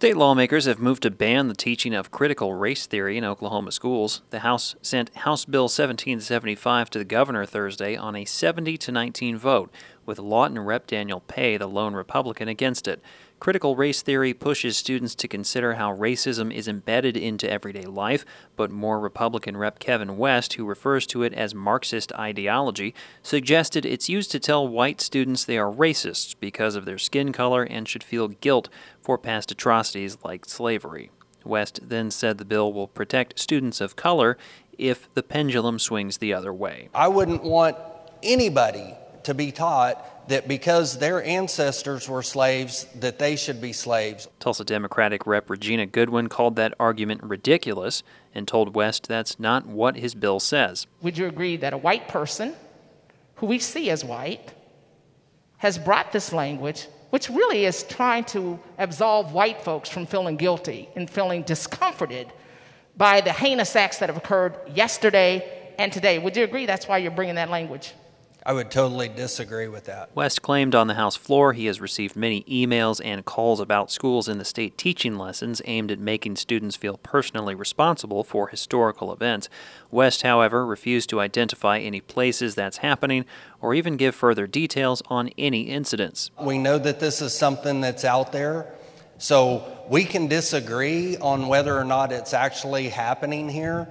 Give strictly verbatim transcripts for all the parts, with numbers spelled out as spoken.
State lawmakers have moved to ban the teaching of critical race theory in Oklahoma schools. The House sent House Bill seventeen seventy-five to the governor Thursday on a seventy to nineteen vote, with Lawton Rep Daniel Paye, the lone Republican, against it. Critical race theory pushes students to consider how racism is embedded into everyday life, but more Republican Rep Kevin West, who refers to it as Marxist ideology, suggested it's used to tell white students they are racists because of their skin color and should feel guilt for past atrocities like slavery. West then said the bill will protect students of color if the pendulum swings the other way. I wouldn't want anybody to be taught that because their ancestors were slaves, that they should be slaves. Tulsa Democratic Rep Regina Goodwin called that argument ridiculous and told West that's not what his bill says. Would you agree that a white person, who we see as white, has brought this language, which really is trying to absolve white folks from feeling guilty and feeling discomforted by the heinous acts that have occurred yesterday and today? Would you agree that's why you're bringing that language? I would totally disagree with that. West claimed on the House floor he has received many emails and calls about schools in the state teaching lessons aimed at making students feel personally responsible for historical events. West, however, refused to identify any places that's happening or even give further details on any incidents. We know that this is something that's out there, so we can disagree on whether or not it's actually happening here,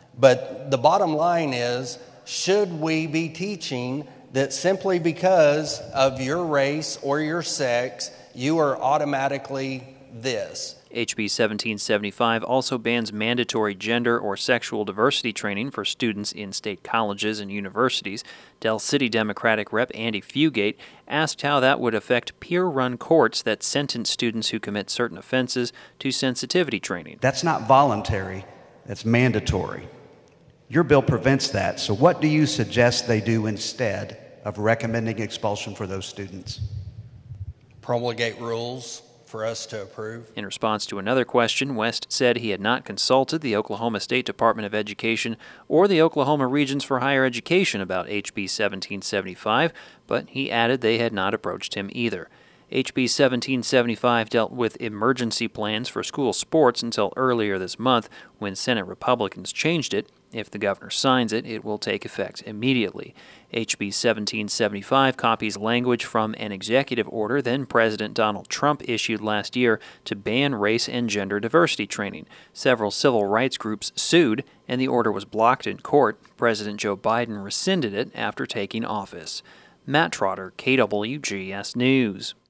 but the bottom line is, should we be teaching that simply because of your race or your sex, you are automatically this? H B seventeen seventy-five also bans mandatory gender or sexual diversity training for students in state colleges and universities. Del City Democratic Rep Andy Fugate asked how that would affect peer-run courts that sentence students who commit certain offenses to sensitivity training. That's not voluntary, that's mandatory. Your bill prevents that, so what do you suggest they do instead of recommending expulsion for those students? Promulgate rules for us to approve. In response to another question, West said he had not consulted the Oklahoma State Department of Education or the Oklahoma Regents for Higher Education about H B seventeen seventy-five, but he added they had not approached him either. H B seventeen seventy-five dealt with emergency plans for school sports until earlier this month when Senate Republicans changed it. If the governor signs it, it will take effect immediately. H B seventeen seventy-five copies language from an executive order then President Donald Trump issued last year to ban race and gender diversity training. Several civil rights groups sued, and the order was blocked in court. President Joe Biden rescinded it after taking office. Matt Trotter, K W G S News.